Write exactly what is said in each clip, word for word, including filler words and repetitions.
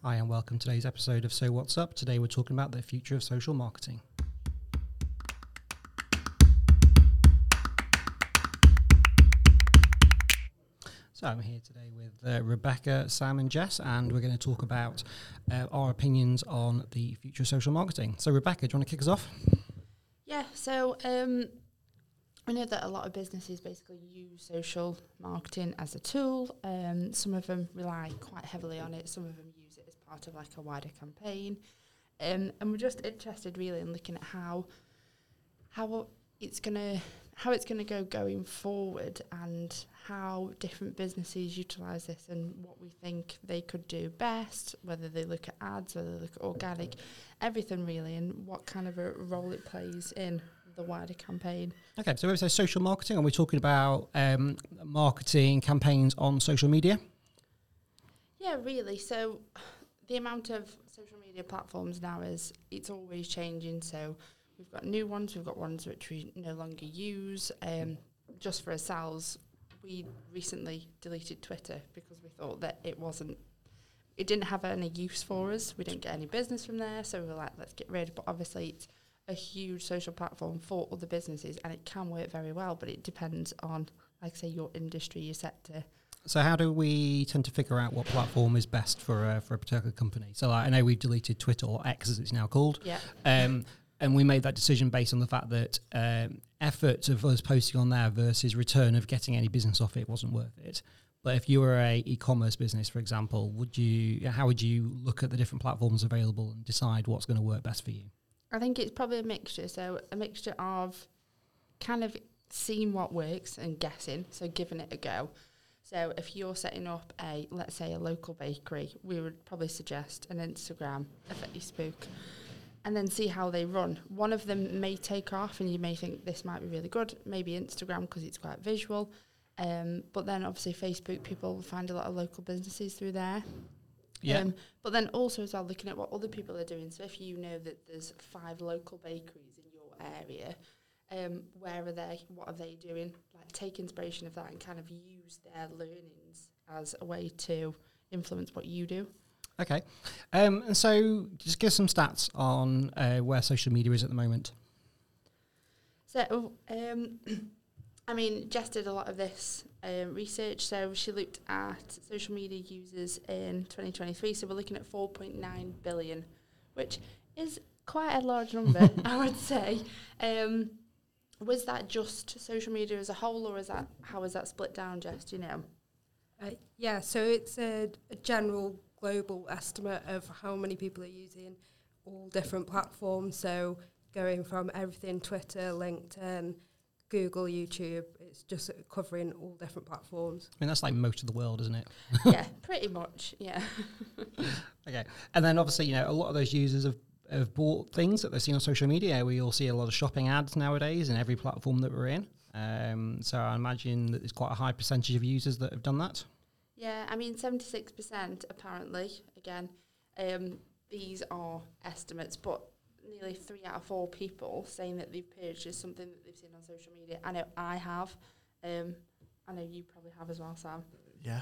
Hi and welcome to today's episode of So What's Up. Today we're talking about the future of social marketing. So I'm here today with uh, Rebecca, Sam and Jess, and we're going to talk about uh, our opinions on the future of social marketing. So Rebecca, do you want to kick us off? Yeah, so um, I know that a lot of businesses basically use social marketing as a tool. Um, some of them rely quite heavily on it. Some of them use it as part of like a wider campaign. Um, and we're just interested really in looking at how how it's gonna how it's gonna go going forward, and how different businesses utilise this, and what we think they could do best. Whether they look at ads, whether they look at organic, everything really, and what kind of a role it plays in the wider campaign. Okay, so when we say social marketing, are we talking about um, marketing campaigns on social media? Yeah, really. So the amount of social media platforms now is, it's always changing. So we've got new ones, we've got ones which we no longer use. Um, just for ourselves, we recently deleted Twitter because we thought that it wasn't, it didn't have any use for us. We didn't get any business from there, so we were like, let's get rid. But obviously it's a huge social platform for other businesses, and it can work very well, but it depends on, like say, your industry, your sector. So how do we tend to figure out what platform is best for uh, for a particular company? So like, I know we've deleted Twitter, or X as it's now called. Yeah. Um, and we made that decision based on the fact that um, effort of us posting on there versus return of getting any business off it wasn't worth it. But if you were a e-commerce business, for example, would you? How would you look at the different platforms available and decide what's going to work best for you? I think it's probably a mixture. So a mixture of kind of seeing what works and guessing, so giving it a go. So if you're setting up a, let's say, a local bakery, we would probably suggest an Instagram, a Facebook, and then see how they run. One of them may take off and you may think this might be really good, maybe Instagram because it's quite visual. Um, but then obviously Facebook, people will find a lot of local businesses through there. Yeah. Um, but then also as well, looking at what other people are doing. So if you know that there's five local bakeries in your area, um, where are they? What are they doing? Like, take inspiration of that and kind of use their learnings as a way to influence what you do. Okay. Um, and so just give some stats on uh, where social media is at the moment. So, um, I mean, Jess did a lot of this um, research. So she looked at social media users in twenty twenty-three. So we're looking at four point nine billion, which is quite a large number, I would say. Um, was that just social media as a whole, or is that, how is that split down, Jess? Do you know? Uh, yeah, so it's a, a general global estimate of how many people are using all different platforms. So going from everything, Twitter, LinkedIn, Google, YouTube, it's just covering all different platforms. I mean, that's like most of the world, isn't it? Yeah, pretty much, yeah. Okay. And then obviously, you know, a lot of those users have, have bought things that they've seen on social media. We all see a lot of shopping ads nowadays in every platform that we're in. Um, so I imagine that there's quite a high percentage of users that have done that. Yeah, I mean, seventy-six percent apparently, again, um, these are estimates, but nearly three out of four people saying that they've purchased something that they've seen on social media. I know I have. Um, I know you probably have as well, Sam. Yeah.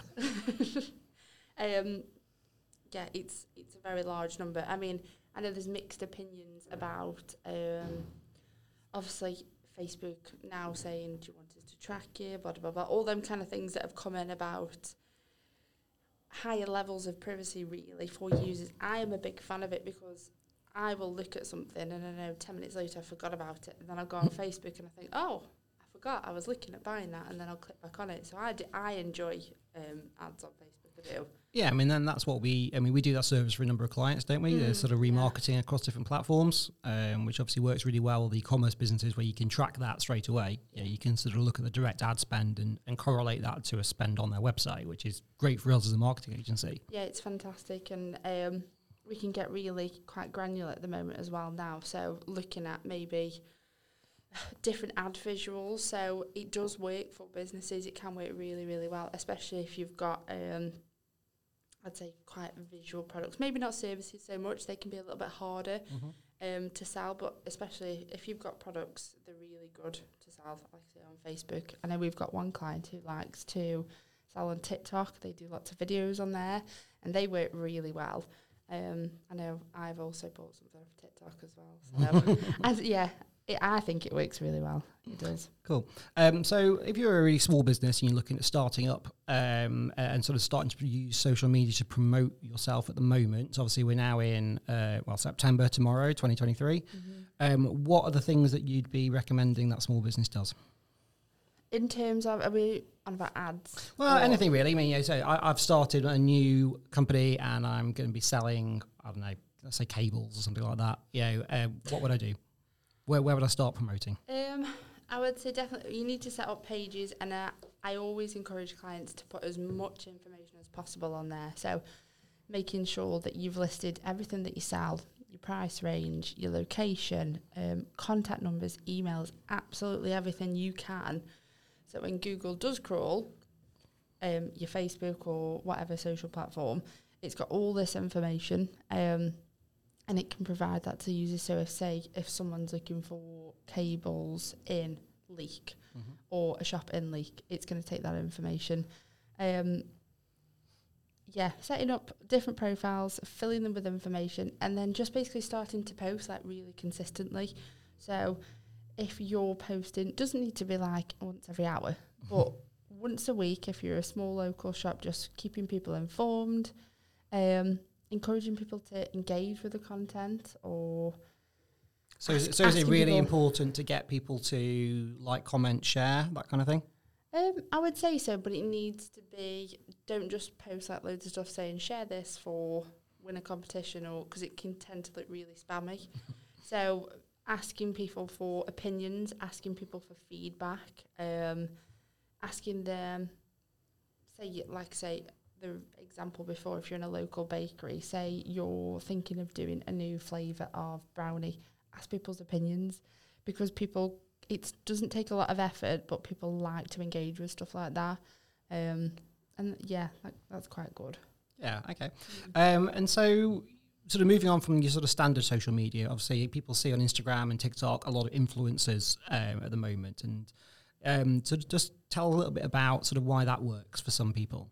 um, yeah, it's it's a very large number. I mean, I know there's mixed opinions about, um, obviously, Facebook now saying, do you want us to track you, blah, blah, blah, all them kind of things that have come in about higher levels of privacy, really, for users. I am a big fan of it because I will look at something and I know ten minutes later I forgot about it, and then I'll go on Facebook and I think, oh, I forgot I was looking at buying that, and then I'll click back on it. So I, do, I enjoy um, ads on Facebook, I do. Yeah, I mean, then that's what we, I mean, we do that service for a number of clients, don't we? Mm, There's sort of yeah. remarketing across different platforms, um, which obviously works really well with e-commerce businesses where you can track that straight away. You know, you can sort of look at the direct ad spend and, and correlate that to a spend on their website, which is great for us as a marketing agency. Yeah, it's fantastic, and um, we can get really quite granular at the moment as well now. So looking at maybe different ad visuals, so it does work for businesses. It can work really, really well, especially if you've got, um, I'd say, quite visual products. Maybe not services so much. They can be a little bit harder Mm-hmm. um, to sell, but especially if you've got products, they're really good to sell, like I say, on Facebook. I know we've got one client who likes to sell on TikTok. They do lots of videos on there, and they work really well. Um, I know I've also bought something off TikTok as well. So, as, yeah, it, I think it works really well. It does. Cool. Um, so if you're a really small business and you're looking at starting up um, and sort of starting to use social media to promote yourself at the moment, so obviously we're now in, uh, well, September tomorrow, twenty twenty-three. Mm-hmm. Um, what are the things that you'd be recommending that small business does? In terms of, are we on about ads? Well, or? Anything really. I mean, you know, so I, I've started a new company and I'm going to be selling, I don't know, let's say cables or something like that. You know, uh, what would I do? Where where would I start promoting? Um, I would say definitely you need to set up pages, and uh, I always encourage clients to put as much information as possible on there. So making sure that you've listed everything that you sell, your price range, your location, um, contact numbers, emails, absolutely everything you can. So when Google does crawl, um, your Facebook or whatever social platform, it's got all this information, um, and it can provide that to users. So if, say, if someone's looking for cables in Leek mm-hmm. or a shop in Leek, it's going to take that information. Um, yeah, setting up different profiles, filling them with information, and then just basically starting to post like really consistently. So if you're posting, doesn't need to be like once every hour, but once a week, if you're a small local shop, just keeping people informed, um, encouraging people to engage with the content, or so ask, is it, so is it really people, important to get people to like, comment, share, that kind of thing? Um, I would say so, but it needs to be, don't just post like loads of stuff saying share this for win a competition, or because it can tend to look really spammy. So asking people for opinions, asking people for feedback, um, asking them, say, like, say, the example before, if you're in a local bakery, say you're thinking of doing a new flavour of brownie, ask people's opinions, because people, it doesn't take a lot of effort, but people like to engage with stuff like that. Um, and yeah, that, that's quite good. Yeah, okay. Mm. Um, and so sort of moving on from your sort of standard social media, obviously people see on Instagram and TikTok a lot of influencers um, at the moment. And um, so just tell a little bit about sort of why that works for some people.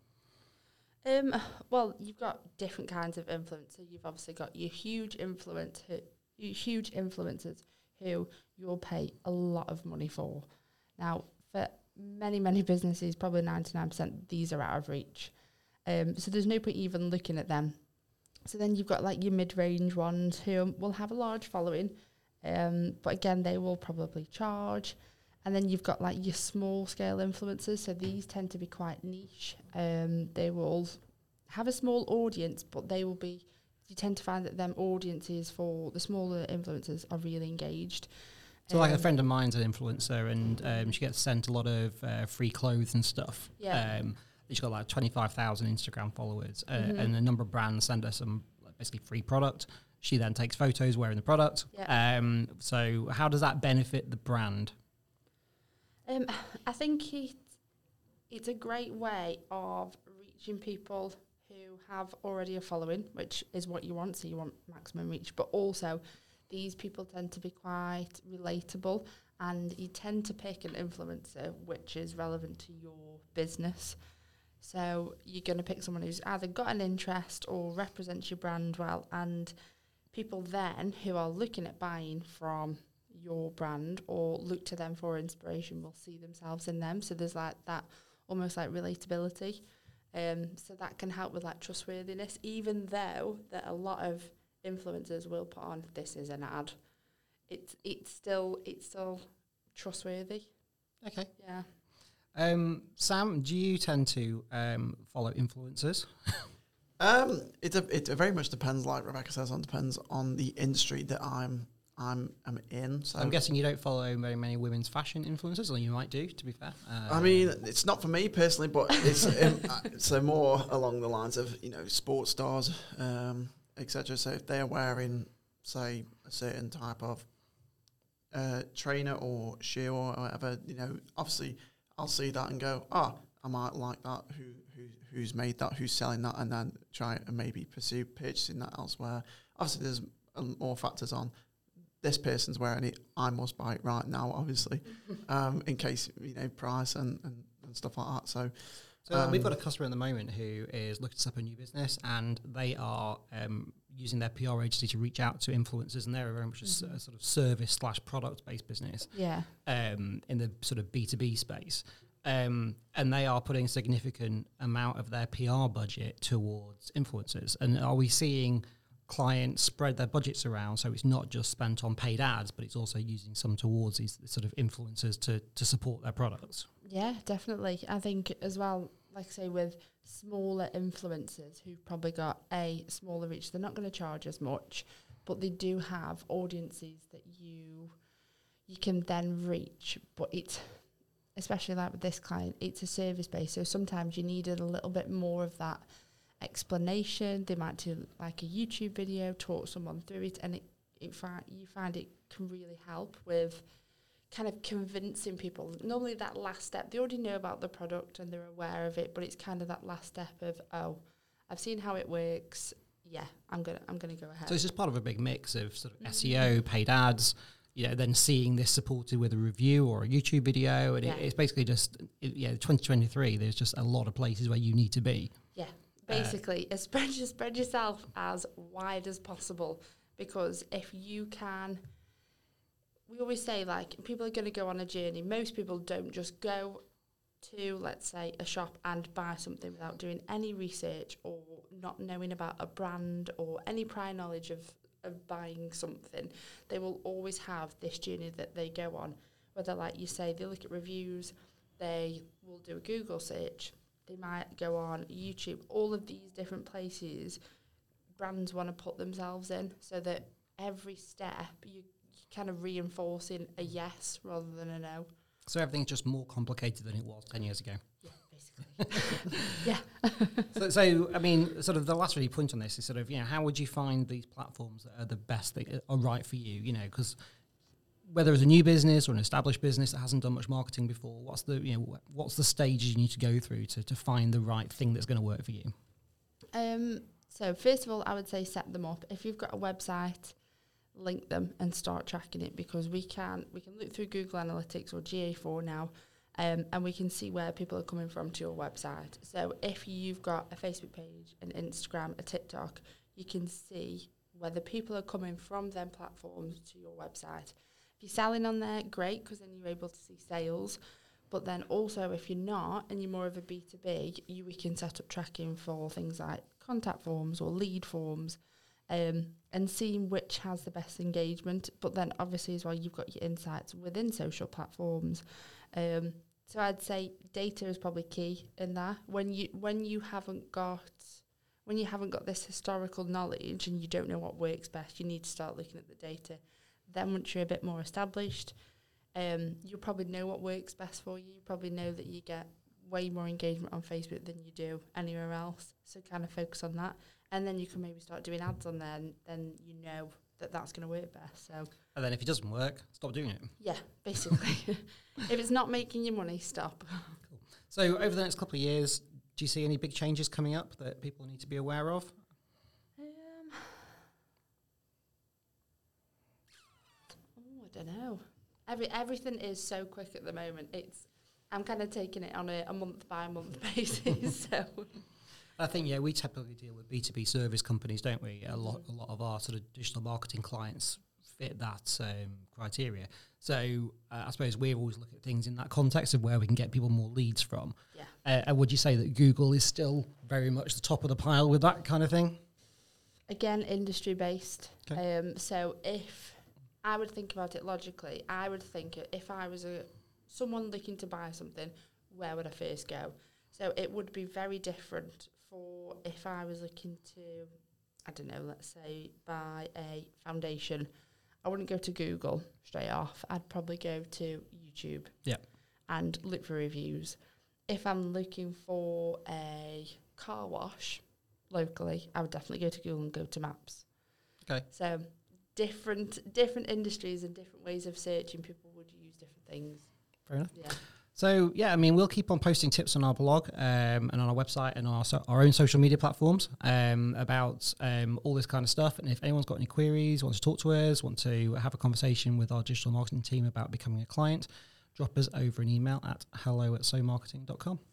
Um, well, you've got different kinds of influencers. You've obviously got your huge influence, who, your huge influencers who you'll pay a lot of money for. Now, for many, many businesses, probably ninety-nine percent, these are out of reach. Um, so there's no point even looking at them. So then you've got like your mid-range ones who will have a large following, um, but again, they will probably charge. And then you've got like your small-scale influencers, so these tend to be quite niche. Um, they will have a small audience, but they will be, you tend to find that them audiences for the smaller influencers are really engaged. So um, like a friend of mine's an influencer, and um, she gets sent a lot of uh, free clothes and stuff. Yeah. Um, she's got like twenty-five thousand Instagram followers, uh, mm-hmm. and a number of brands send her some like, basically free product. She then takes photos wearing the product. Yeah. Um, so how does that benefit the brand? Um, I think it, it's a great way of reaching people who have already a following, which is what you want, so you want maximum reach, but also these people tend to be quite relatable, and you tend to pick an influencer which is relevant to your business. So you're going to pick someone who's either got an interest or represents your brand well, and people then who are looking at buying from your brand or look to them for inspiration will see themselves in them. So there's like that almost like relatability. Um, so that can help with like trustworthiness, even though that a lot of influencers will put on this is an ad. It's it's still it's still trustworthy. Okay. Yeah. Um, Sam, do you tend to um, follow influencers? um, it it very much depends. Like Rebecca says, on depends on the industry that I'm I'm I'm in. So I'm guessing you don't follow very many women's fashion influencers, or you might do. To be fair, uh, I mean, it's not for me personally, but it's um, so more along the lines of you know sports stars, um, et cetera. So if they're wearing, say, a certain type of uh, trainer or shoe or whatever, you know, obviously I'll see that and go, ah, oh, I might like that. Who who who's made that? Who's selling that? And then try and maybe pursue purchasing that elsewhere. Obviously, there's um, more factors on. This person's wearing it, I must buy it right now, obviously, um, in case, you know, price and, and, and stuff like that. So, so um, we've got a customer at the moment who is looking to set up a new business, and they are um, using their P R agency to reach out to influencers, and they're very much mm-hmm. a, a sort of service slash product based business. Yeah. Um, in the sort of B two B space. Um, and they are putting a significant amount of their P R budget towards influencers. And are we seeing clients spread their budgets around so it's not just spent on paid ads, but it's also using some towards these sort of influencers to, to support their products? Yeah, definitely. I think as well, like I say, with smaller influencers who've probably got a smaller reach, they're not going to charge as much, but they do have audiences that you you can then reach. But it's, especially like with this client, it's a service base, so sometimes you needed a little bit more of that explanation. They might do like a YouTube video, talk someone through it, and it, it fi- you find it can really help with kind of convincing people. Normally that last step, they already know about the product and they're aware of it, but it's kind of that last step of, oh, I've seen how it works, yeah, I'm gonna I'm gonna go ahead. So it's just part of a big mix of sort of mm-hmm. S E O, paid ads, you know, then seeing this supported with a review or a YouTube video, and yeah. it, it's basically just, it, yeah, twenty twenty-three, there's just a lot of places where you need to be. Yeah. Basically, uh, spread, spread yourself as wide as possible, because if you can, we always say, like, people are going to go on a journey. Most people don't just go to, let's say, a shop and buy something without doing any research or not knowing about a brand or any prior knowledge of, of buying something. They will always have this journey that they go on, whether, like you say, they look at reviews, they will do a Google search, they might go on YouTube, all of these different places brands want to put themselves in, so that every step you kind of reinforcing a yes rather than a no. So everything's just more complicated than it was ten years ago. Yeah, basically. yeah. so, so, I mean, sort of the last really point on this is sort of, you know, how would you find these platforms that are the best, that are right for you? You know, because whether it's a new business or an established business that hasn't done much marketing before, what's the, you know, what's the stages you need to go through to, to find the right thing that's going to work for you? Um. So first of all, I would say set them up. If you've got a website, link them and start tracking it, because we can we can look through Google Analytics or G A four now, um, and we can see where people are coming from to your website. So if you've got a Facebook page, an Instagram, a TikTok, you can see whether people are coming from them platforms to your website. If you're selling on there, great, because then you're able to see sales. But then also, if you're not, and you're more of a B two B, you, we can set up tracking for things like contact forms or lead forms, um, and seeing which has the best engagement. But then obviously as well, you've got your insights within social platforms. Um, so I'd say data is probably key in that. When you when you haven't got when you haven't got this historical knowledge and you don't know what works best, you need to start looking at the data. Then once you're a bit more established, um, you'll probably know what works best for you. You probably know that you get way more engagement on Facebook than you do anywhere else. So kind of focus on that. And then you can maybe start doing ads on there, and then you know that that's going to work best. So. And then if it doesn't work, stop doing it. Yeah, basically. If it's not making you money, stop. Cool. So over the next couple of years, do you see any big changes coming up that people need to be aware of? I don't know. Every everything is so quick at the moment. It's I'm kind of taking it on a, a month by month basis. So I think yeah, we typically deal with B two B service companies, don't we? A lot a lot of our sort of digital marketing clients fit that um, criteria. So uh, I suppose we always look at things in that context of where we can get people more leads from. Yeah. Uh, and would you say that Google is still very much the top of the pile with that kind of thing? Again, industry based. Okay. Um, so if I would think about it logically, I would think if I was a someone looking to buy something, where would I first go? So it would be very different for if I was looking to, I don't know, let's say buy a foundation. I wouldn't go to Google straight off. I'd probably go to YouTube. Yeah. And look for reviews. If I'm looking for a car wash locally, I would definitely go to Google and go to Maps. Okay. So different different industries and different ways of searching, people would use different things. Fair enough. Yeah. So, yeah, I mean, we'll keep on posting tips on our blog um, and on our website and on our, so our own social media platforms um, about um, all this kind of stuff. And if anyone's got any queries, wants to talk to us, want to have a conversation with our digital marketing team about becoming a client, drop us over an email at hello at so marketing dot com.